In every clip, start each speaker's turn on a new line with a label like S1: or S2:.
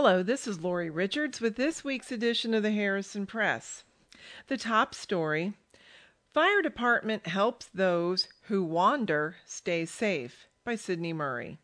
S1: Hello, this is Lori Richards with this week's edition of the Harrison Press. The top story: Fire Department helps those who wander stay safe, by Sydney Murray.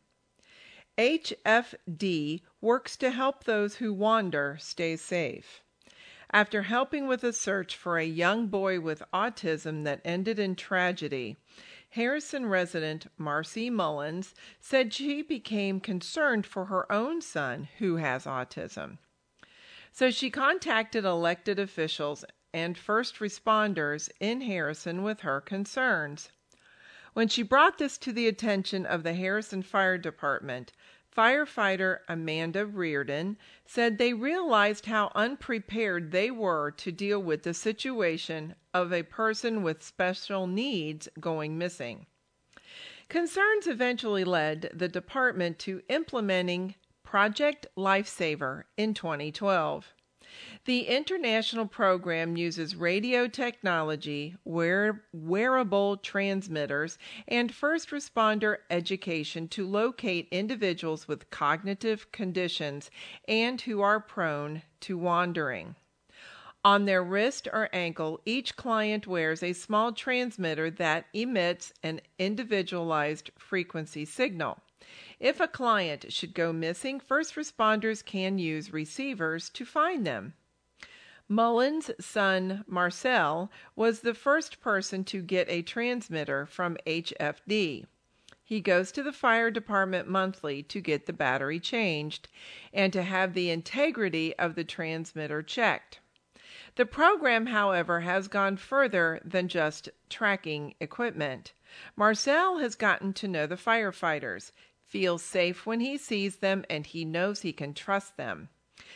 S1: HFD works to help those who wander stay safe. After helping with a search for a young boy with autism that ended in tragedy, Harrison resident Marcy Mullins said she became concerned for her own son who has autism. So she contacted elected officials and first responders in Harrison with her concerns. When she brought this to the attention of the Harrison Fire Department, firefighter Amanda Reardon said they realized how unprepared they were to deal with the situation of a person with special needs going missing. Concerns eventually led the department to implementing Project Lifesaver in 2012. The international program uses radio technology, wearable transmitters, and first responder education to locate individuals with cognitive conditions and who are prone to wandering. On their wrist or ankle, each client wears a small transmitter that emits an individualized frequency signal. If a client should go missing, first responders can use receivers to find them. Mullins' son, Marcel, was the first person to get a transmitter from HFD. He goes to the fire department monthly to get the battery changed and to have the integrity of the transmitter checked. The program, however, has gone further than just tracking equipment. Marcel has gotten to know the firefighters, feels safe when he sees them, and he knows he can trust them.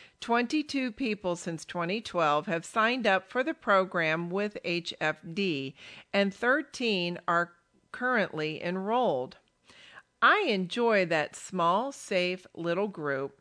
S1: 22 people since 2012 have signed up for the program with HFD, and 13 are currently enrolled. I enjoy that small, safe little group,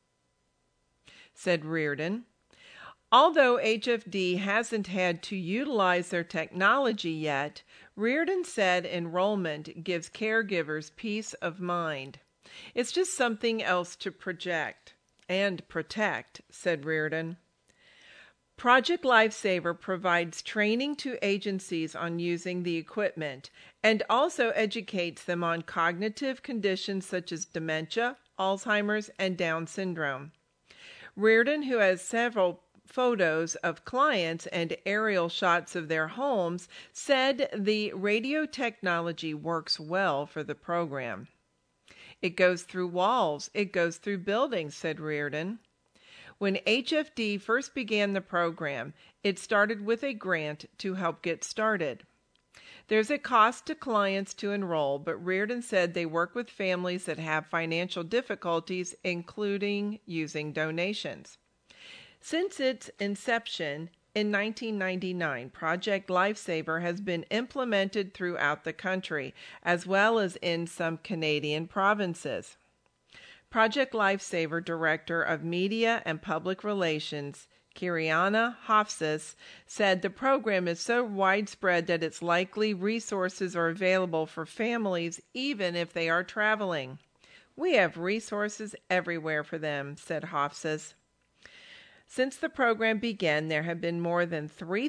S1: said Reardon. Although HFD hasn't had to utilize their technology yet, Reardon said enrollment gives caregivers peace of mind. It's just something else to project and protect, said Reardon. Project Lifesaver provides training to agencies on using the equipment and also educates them on cognitive conditions such as dementia, Alzheimer's, and Down syndrome. Reardon, who has several photos of clients and aerial shots of their homes, said the radio technology works well for the program. It goes through walls, it goes through buildings, said Reardon. When HFD first began the program, it started with a grant to help get started. There's a cost to clients to enroll, but Reardon said they work with families that have financial difficulties, including using donations. Since its inception in 1999, Project Lifesaver has been implemented throughout the country, as well as in some Canadian provinces. Project Lifesaver Director of Media and Public Relations, Kiriana Hofsis, said the program is so widespread that it's likely resources are available for families even if they are traveling. We have resources everywhere for them, said Hofsis. Since the program began, there have been more than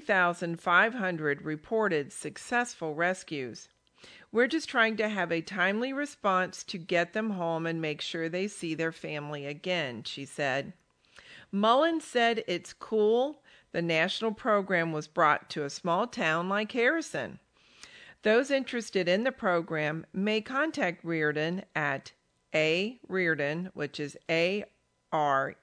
S1: 3,500 reported successful rescues. We're just trying to have a timely response to get them home and make sure they see their family again, she said. Mullins said it's cool the national program was brought to a small town like Harrison. Those interested in the program may contact Reardon at Reardon, which is AREARDON,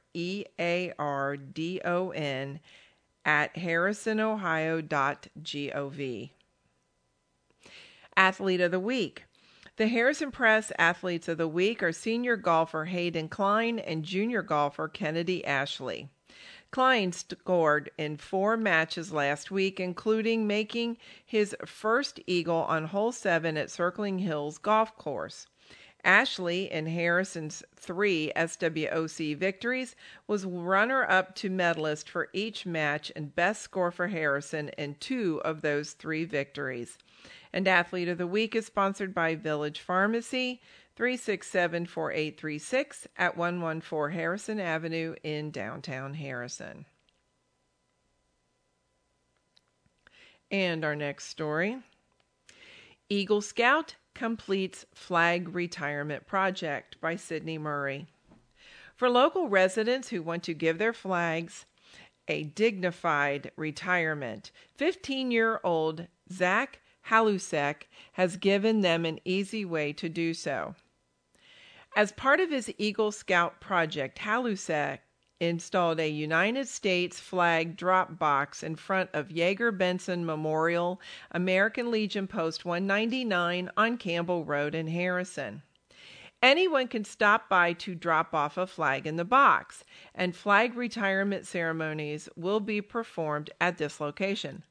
S1: at harrisonohio.gov. Athlete of the Week. The Harrison Press Athletes of the Week are senior golfer Hayden Klein and junior golfer Kennedy Ashley. Klein scored in 4 matches last week, including making his first eagle on hole 7 at Circling Hills Golf Course. Ashley, in Harrison's 3 SWOC victories, was runner-up to medalist for each match and best score for Harrison in 2 of those 3 victories. And Athlete of the Week is sponsored by Village Pharmacy, 367-4836 at 114 Harrison Avenue in downtown Harrison. And our next story. Eagle Scout completes flag retirement project by Sydney Murray. For local residents who want to give their flags a dignified retirement, 15-year-old Zach Halusek has given them an easy way to do so. As part of his Eagle Scout project, Halusek installed a United States flag drop box in front of Yeager Benson Memorial, American Legion Post 199 on Campbell Road in Harrison. Anyone can stop by to drop off a flag in the box, and flag retirement ceremonies will be performed at this location.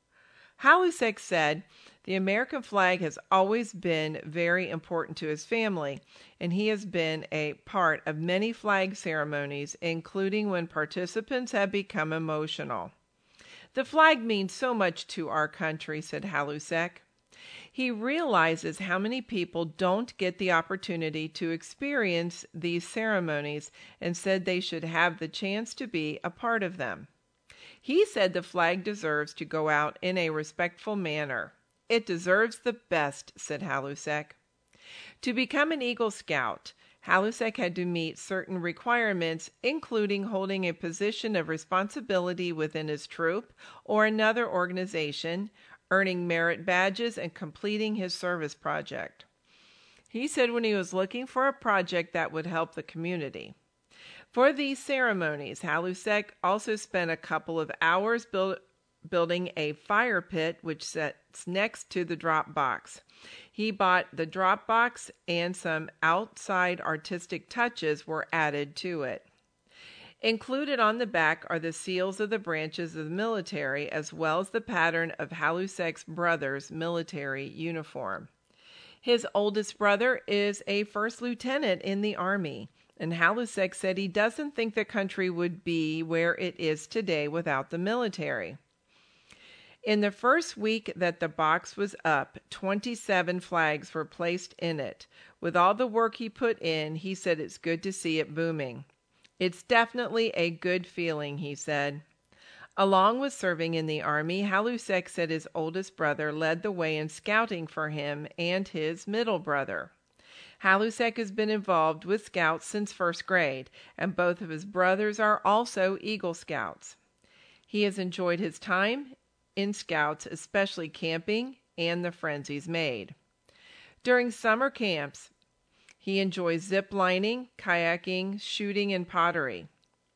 S1: Halusek said, "The American flag has always been very important to his family, and he has been a part of many flag ceremonies, including when participants have become emotional. The flag means so much to our country," said Halusek. He realizes how many people don't get the opportunity to experience these ceremonies and said they should have the chance to be a part of them. He said the flag deserves to go out in a respectful manner. "It deserves the best," said Halusek. To become an Eagle Scout, Halusek had to meet certain requirements, including holding a position of responsibility within his troop or another organization, earning merit badges, and completing his service project. He said when he was looking for a project that would help the community. For these ceremonies, Halusek also spent a couple of hours building a fire pit which sits next to the drop box. He bought the drop box, and some outside artistic touches were added to it. Included on the back are the seals of the branches of the military, as well as the pattern of Halusek's brother's military uniform. His oldest brother is a first lieutenant in the Army, and Halusek said he doesn't think the country would be where it is today without the military. In the first week that the box was up, 27 flags were placed in it. With all the work he put in, he said it's good to see it booming. "It's definitely a good feeling," he said. Along with serving in the Army, Halusek said his oldest brother led the way in scouting for him and his middle brother. Halusek has been involved with Scouts since first grade, and both of his brothers are also Eagle Scouts. He has enjoyed his time in Scouts, especially camping and the friends he's made. During summer camps, he enjoys zip lining, kayaking, shooting, and pottery.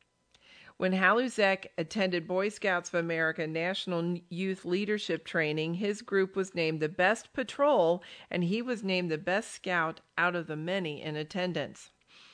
S1: When Halusek attended Boy Scouts of America National Youth Leadership Training, his group was named the best patrol, and he was named the best scout out of the many in attendance.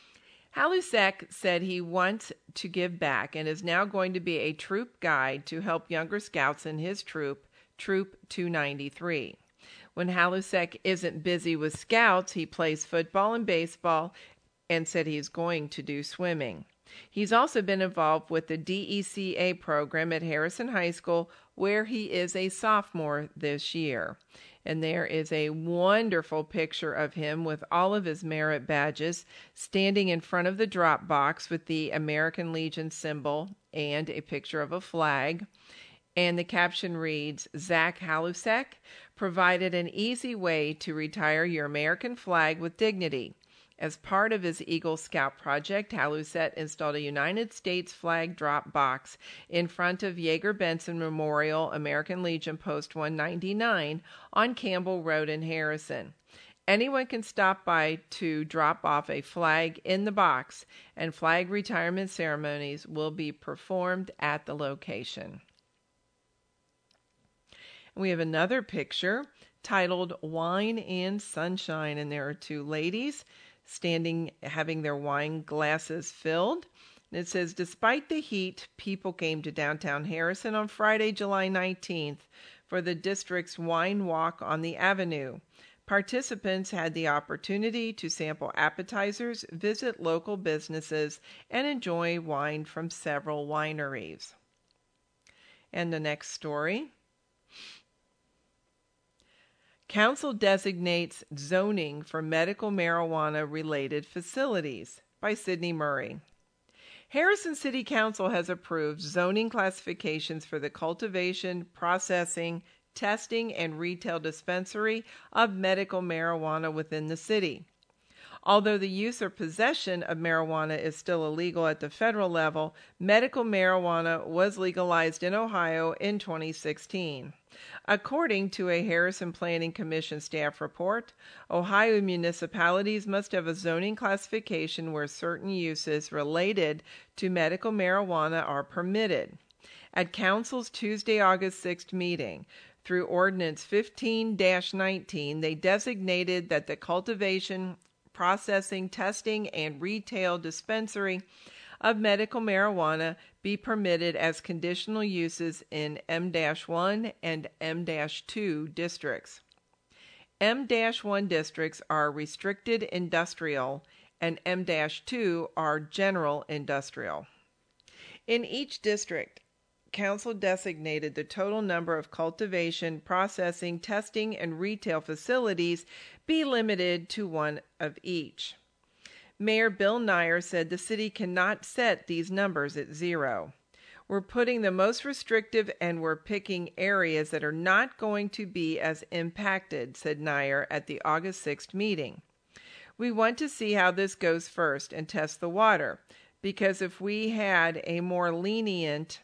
S1: Halusek said he wants to give back and is now going to be a troop guide to help younger scouts in his troop, Troop 293. When Halusek isn't busy with Scouts, he plays football and baseball, and said he's going to do swimming. He's also been involved with the DECA program at Harrison High School, where he is a sophomore this year. And there is a wonderful picture of him with all of his merit badges, standing in front of the drop box with the American Legion symbol and a picture of a flag. And the caption reads, "Zach Halusek provided an easy way to retire your American flag with dignity. As part of his Eagle Scout project, Halusek installed a United States flag drop box in front of Yeager Benson Memorial, American Legion Post 199 on Campbell Road in Harrison. Anyone can stop by to drop off a flag in the box, and flag retirement ceremonies will be performed at the location." We have another picture titled "Wine and Sunshine," and there are two ladies standing having their wine glasses filled. And it says, "Despite the heat, people came to downtown Harrison on Friday, July 19th for the district's wine walk on the avenue. Participants had the opportunity to sample appetizers, visit local businesses, and enjoy wine from several wineries." And the next story. Council designates zoning for medical marijuana-related facilities by Sidney Murray. Harrison City Council has approved zoning classifications for the cultivation, processing, testing, and retail dispensary of medical marijuana within the city. Although the use or possession of marijuana is still illegal at the federal level, medical marijuana was legalized in Ohio in 2016. According to a Harrison Planning Commission staff report, Ohio municipalities must have a zoning classification where certain uses related to medical marijuana are permitted. At Council's Tuesday, August 6th meeting, through Ordinance 15-19, they designated that the cultivation, processing, testing, and retail dispensary of medical marijuana be permitted as conditional uses in M-1 and M-2 districts. M-1 districts are restricted industrial and M-2 are general industrial. In each district, Council designated the total number of cultivation, processing, testing, and retail facilities be limited to one of each. Mayor Bill Nyer said the city cannot set these numbers at 0. We're putting the most restrictive and we're picking areas that are not going to be as impacted, said Nyer at the August 6th meeting. We want to see how this goes first and test the water, because if we had a more lenient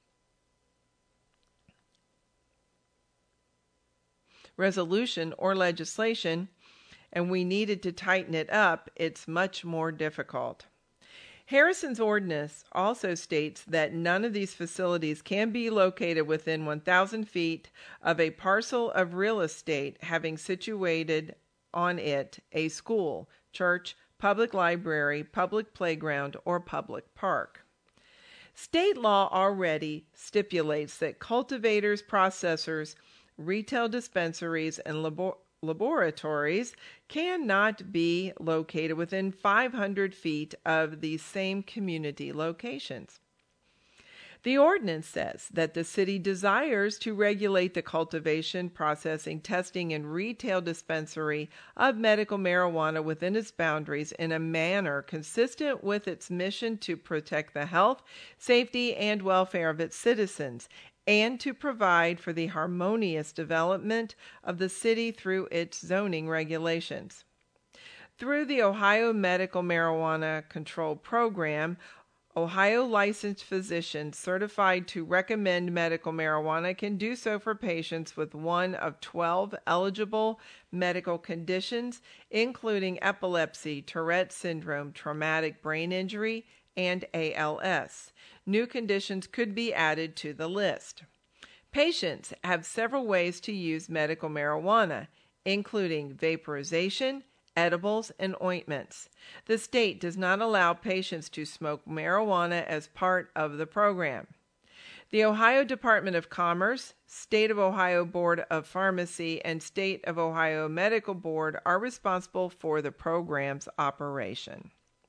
S1: resolution or legislation and we needed to tighten it up, it's much more difficult. Harrison's ordinance also states that none of these facilities can be located within 1,000 feet of a parcel of real estate having situated on it a school, church, public library, public playground, or public park. State law already stipulates that cultivators, processors, retail dispensaries, and laboratories cannot be located within 500 feet of these same community locations. The ordinance says that the city desires to regulate the cultivation, processing, testing, and retail dispensary of medical marijuana within its boundaries in a manner consistent with its mission to protect the health, safety, and welfare of its citizens, and to provide for the harmonious development of the city through its zoning regulations. Through the Ohio Medical Marijuana Control Program, Ohio licensed physicians certified to recommend medical marijuana can do so for patients with one of 12 eligible medical conditions, including epilepsy, Tourette's syndrome, traumatic brain injury, and ALS. New conditions could be added to the list. Patients have several ways to use medical marijuana, including vaporization, edibles, and ointments. The state does not allow patients to smoke marijuana as part of the program. The Ohio Department of Commerce, State of Ohio Board of Pharmacy, and State of Ohio Medical Board are responsible for the program's operation.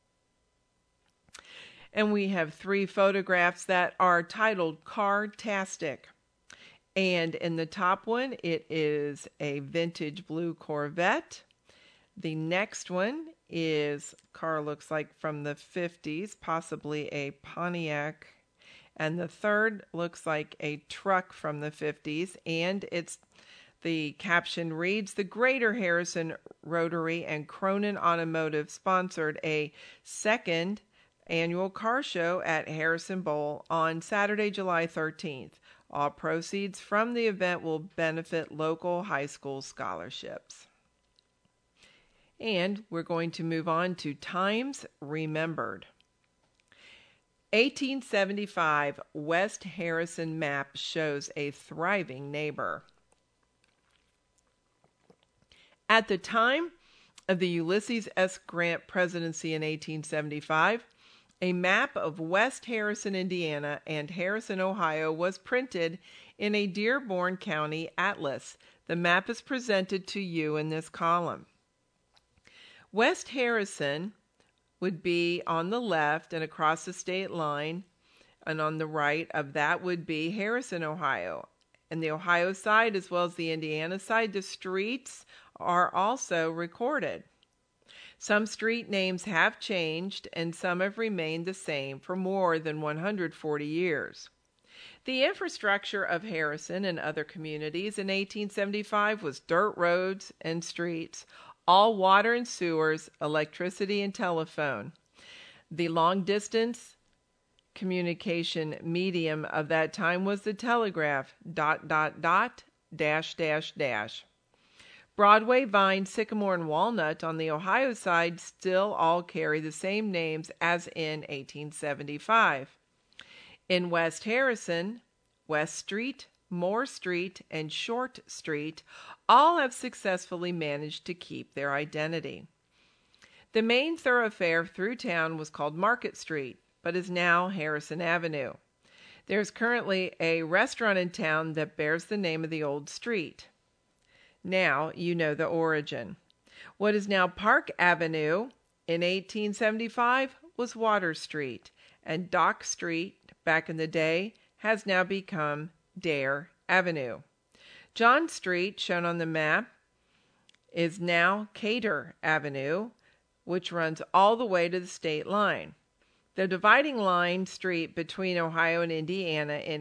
S1: And we have 3 photographs that are titled Car-tastic. And in the top one, it is a vintage blue Corvette. The next one is car looks like from the 50s, possibly a Pontiac. And the third looks like a truck from the 50s, and the caption reads, "The Greater Harrison Rotary and Cronin Automotive sponsored a second annual car show at Harrison Bowl on Saturday, July 13th. All proceeds from the event will benefit local high school scholarships." And we're going to move on to Times Remembered. 1875 West Harrison map shows a thriving neighbor. At the time of the Ulysses S. Grant presidency in 1875, a map of West Harrison, Indiana, and Harrison, Ohio was printed in a Dearborn County atlas. The map is presented to you in this column. West Harrison would be on the left and across the state line, and on the right of that would be Harrison, Ohio. And the Ohio side as well as the Indiana side, the streets are also recorded. Some street names have changed and some have remained the same for more than 140 years. The infrastructure of Harrison and other communities in 1875 was dirt roads and streets, all water and sewers, electricity and telephone. The long-distance communication medium of that time was the telegraph, ... Broadway, Vine, Sycamore, and Walnut on the Ohio side still all carry the same names as in 1875. In West Harrison, West Street, Moore Street, and Short Street all have successfully managed to keep their identity. The main thoroughfare through town was called Market Street, but is now Harrison Avenue. There is currently a restaurant in town that bears the name of the old street. Now you know the origin. What is now Park Avenue in 1875 was Water Street, and Dock Street, back in the day, has now become Dare Avenue. John Street, shown on the map, is now Cater Avenue, which runs all the way to the state line. The dividing line street between Ohio and Indiana in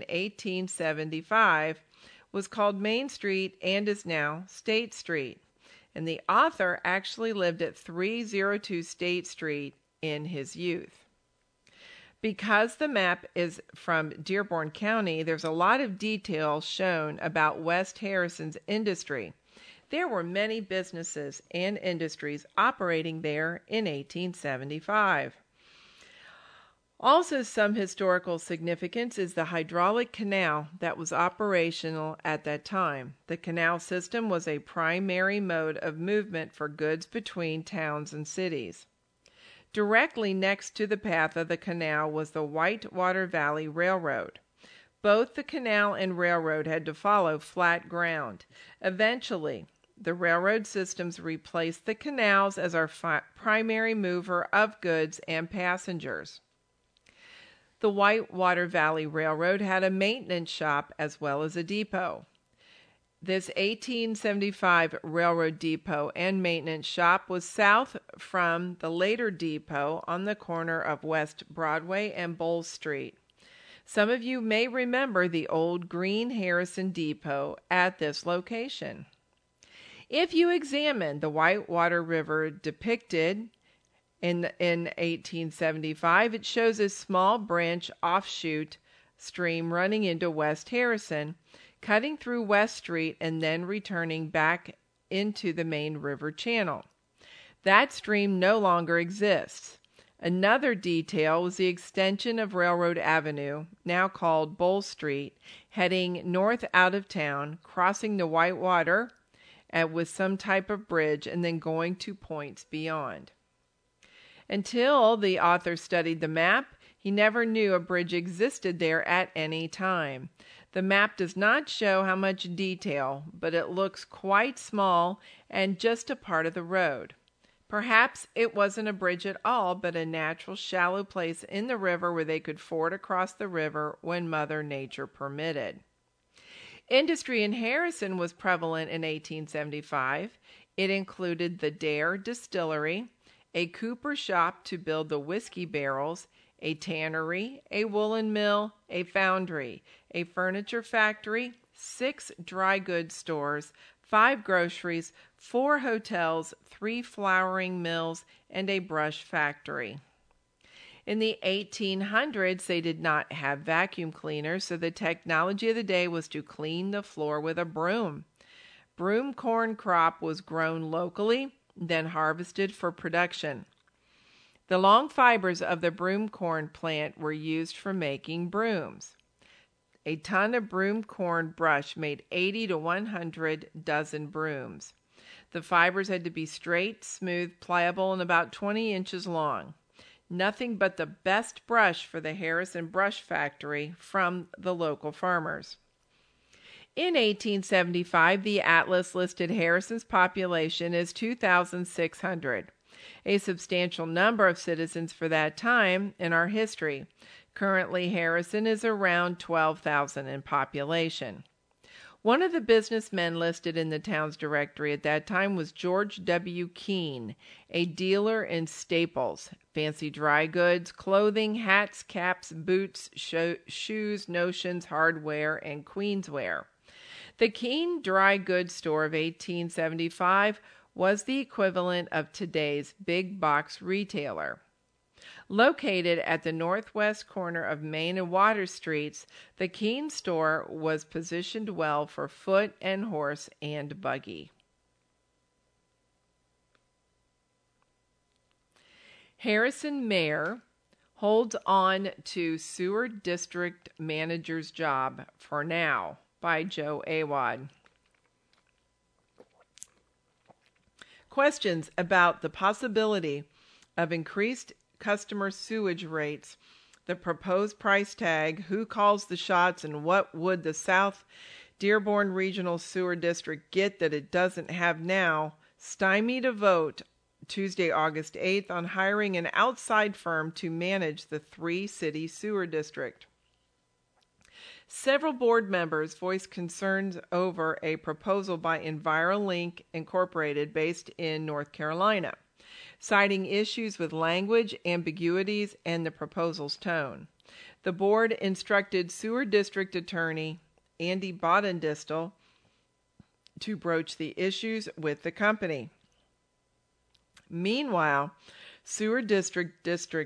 S1: 1875 was called Main Street and is now State Street. And the author actually lived at 302 State Street in his youth. Because the map is from Dearborn County, there's a lot of detail shown about West Harrison's industry. There were many businesses and industries operating there in 1875. Also, some historical significance is the hydraulic canal that was operational at that time. The canal system was a primary mode of movement for goods between towns and cities. Directly next to the path of the canal was the Whitewater Valley Railroad. Both the canal and railroad had to follow flat ground. Eventually, the railroad systems replaced the canals as our primary mover of goods and passengers. The Whitewater Valley Railroad had a maintenance shop as well as a depot. This 1875 railroad depot and maintenance shop was south from the later depot on the corner of West Broadway and Bowles Street. Some of you may remember the old Green Harrison Depot at this location. If you examine the Whitewater River depicted in 1875, it shows a small branch offshoot stream running into West Harrison, cutting through West Street and then returning back into the main river channel. That stream no longer exists. Another detail was the extension of Railroad Avenue, now called Bowles Street, heading north out of town, crossing the Whitewater with some type of bridge, and then going to points beyond. Until the author studied the map, he never knew a bridge existed there at any time. The map does not show how much detail, but it looks quite small and just a part of the road. Perhaps it wasn't a bridge at all, but a natural shallow place in the river where they could ford across the river when Mother Nature permitted. Industry in Harrison was prevalent in 1875. It included the Dare Distillery, a cooper shop to build the whiskey barrels, a tannery, a woolen mill, a foundry, a furniture factory, 6 dry goods stores, 5 groceries, 4 hotels, 3 flouring mills, and a brush factory. In the 1800s, they did not have vacuum cleaners, so the technology of the day was to clean the floor with a broom. Broom corn crop was grown locally, then harvested for production. The long fibers of the broom corn plant were used for making brooms. A ton of broom corn brush made 80 to 100 dozen brooms. The fibers had to be straight, smooth, pliable, and about 20 inches long. Nothing but the best brush for the Harrison Brush Factory from the local farmers. In 1875, the Atlas listed Harrison's population as 2,600, a substantial number of citizens for that time in our history. Currently, Harrison is around 12,000 in population. One of the businessmen listed in the town's directory at that time was George W. Keene, a dealer in staples, fancy dry goods, clothing, hats, caps, boots, shoes, notions, hardware, and queensware. The Keene Dry Goods Store of 1875 was the equivalent of today's big box retailer. Located at the northwest corner of Main and Water Streets, the Keene store was positioned well for foot and horse and buggy. Harrison Mayor holds on to sewer district manager's job for now, by Joe Awad. Questions about the possibility of increased customer sewage rates, the proposed price tag, who calls the shots, and what would the South Dearborn Regional Sewer District get that it doesn't have now, stymied a vote Tuesday, August 8th on hiring an outside firm to manage the three-city sewer district. Several board members voiced concerns over a proposal by EnviroLink Incorporated based in North Carolina, citing issues with language, ambiguities, and the proposal's tone. The board instructed Sewer District Attorney Andy Bodendistel to broach the issues with the company. Meanwhile, Sewer District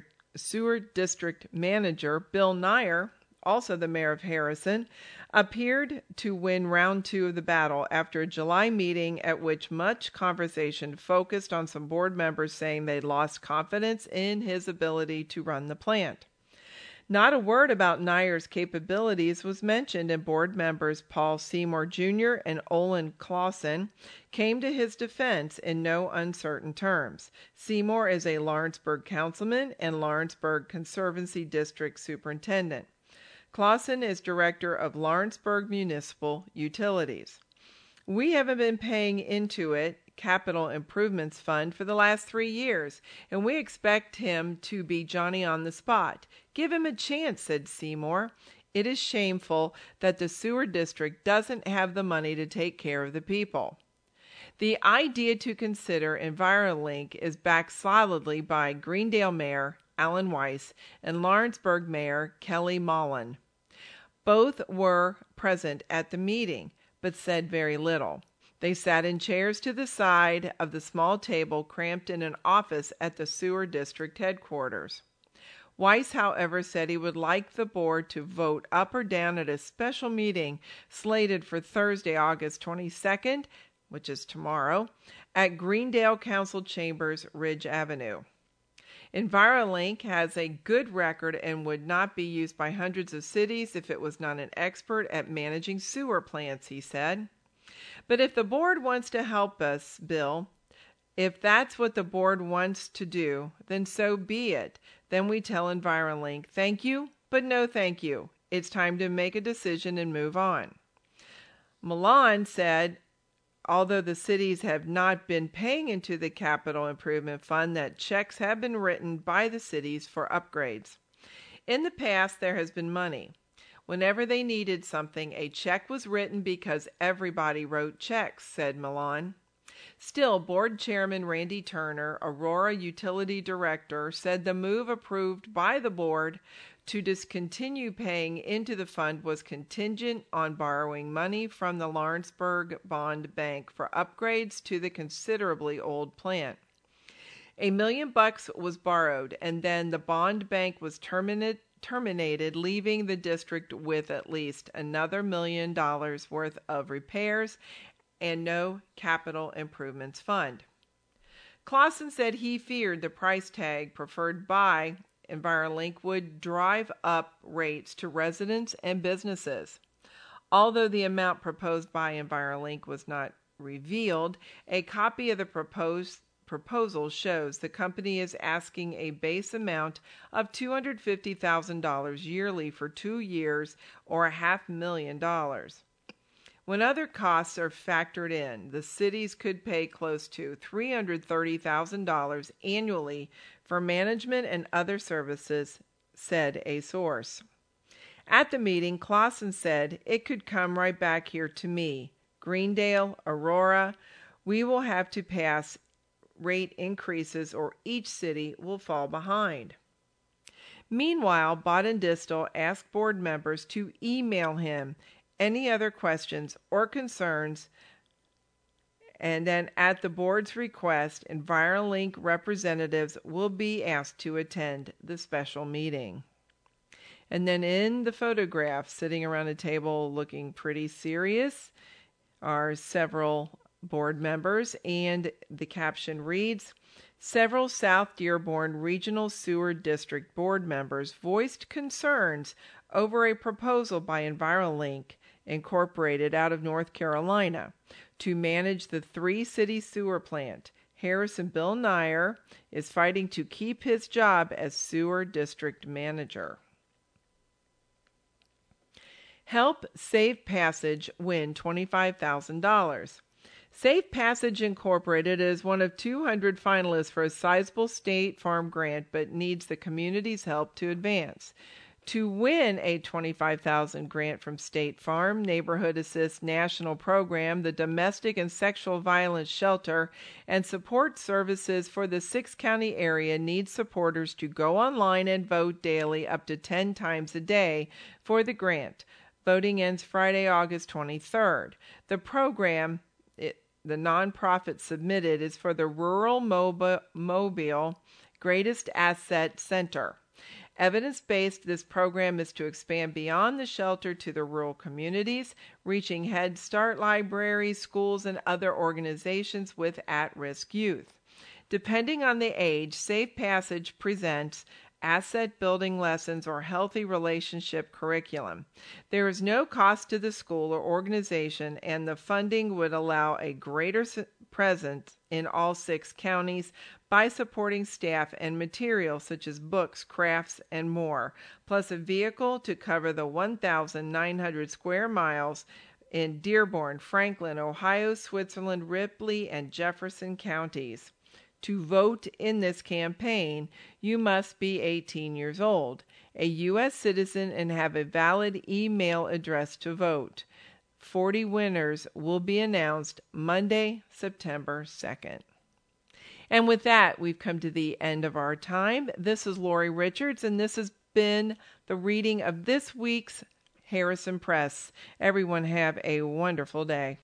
S1: Manager Bill Nyer, also the mayor of Harrison, appeared to win round 2 of the battle after a July meeting at which much conversation focused on some board members saying they'd lost confidence in his ability to run the plant. Not a word about Nyer's capabilities was mentioned, and board members Paul Seymour Jr. and Olin Clausen came to his defense in no uncertain terms. Seymour is a Lawrenceburg councilman and Lawrenceburg Conservancy District Superintendent. Clausen is director of Lawrenceburg Municipal Utilities. We haven't been paying into it, Capital Improvements Fund, for the last 3 years, and we expect him to be Johnny on the spot. Give him a chance, said Seymour. It is shameful that the sewer district doesn't have the money to take care of the people. The idea to consider EnviroLink is backed solidly by Greendale Mayor Alan Weiss and Lawrenceburg Mayor Kelly Mullen. Both were present at the meeting, but said very little. They sat in chairs to the side of the small table cramped in an office at the sewer district headquarters. Weiss, however, said he would like the board to vote up or down at a special meeting slated for Thursday, August 22nd, which is tomorrow, at Greendale Council Chambers, Ridge Avenue. EnviroLink has a good record and would not be used by hundreds of cities if it was not an expert at managing sewer plants, he said. But if the board wants to help us, Bill, if that's what the board wants to do, then so be it. Then we tell EnviroLink, thank you, but no thank you. It's time to make a decision and move on. Milan said, although the cities have not been paying into the Capital Improvement Fund, that checks have been written by the cities for upgrades. In the past, there has been money. Whenever they needed something, a check was written because everybody wrote checks, said Milan. Still, board chairman Randy Turner, Aurora Utility Director, said the move approved by the board to discontinue paying into the fund was contingent on borrowing money from the Lawrenceburg Bond Bank for upgrades to the considerably old plant. $1 million was borrowed, and then the bond bank was terminated, leaving the district with at least another $1 million worth of repairs and no capital improvements fund. Clausen said he feared the price tag preferred by EnviroLink would drive up rates to residents and businesses. Although the amount proposed by EnviroLink was not revealed, a copy of the proposal shows the company is asking a base amount of $250,000 yearly for 2 years, or $500,000. When other costs are factored in, the cities could pay close to $330,000 annually for management and other services, said a source. At the meeting, Clausen said, "It could come right back here to me. Greendale, Aurora, we will have to pass rate increases or each city will fall behind." Meanwhile, Bodden-Distel asked board members to email him any other questions or concerns, and then at the board's request, EnviroLink representatives will be asked to attend the special meeting. And then in the photograph, sitting around a table looking pretty serious, are several board members, and the caption reads, "Several South Dearborn Regional Sewer District board members voiced concerns over a proposal by EnviroLink Incorporated out of North Carolina to manage the three-city sewer plant. Harrison Bill Nyer is fighting to keep his job as sewer district manager." Help Safe Passage win $25,000. Safe Passage Incorporated is one of 200 finalists for a sizable State Farm grant but needs the community's help to advance. To win a $25,000 grant from State Farm, Neighborhood Assist National Program, the Domestic and Sexual Violence Shelter, and support services for the six-county area need supporters to go online and vote daily up to 10 times a day for the grant. Voting ends Friday, August 23rd. The program, the nonprofit submitted, is for the Rural Mobile Greatest Asset Center. Evidence-based, this program is to expand beyond the shelter to the rural communities, reaching Head Start libraries, schools, and other organizations with at-risk youth. Depending on the age, Safe Passage presents asset building lessons or healthy relationship curriculum. There is no cost to the school or organization, and the funding would allow a greater presence in all 6 counties by supporting staff and materials such as books, crafts, and more, plus a vehicle to cover the 1,900 square miles in Dearborn, Franklin, Ohio, Switzerland, Ripley, and Jefferson counties. To vote in this campaign, you must be 18 years old, a U.S. citizen, and have a valid email address to vote. 40 winners will be announced Monday, September 2nd. And with that, we've come to the end of our time. This is Lori Richards, and this has been the reading of this week's Harrison Press. Everyone have a wonderful day.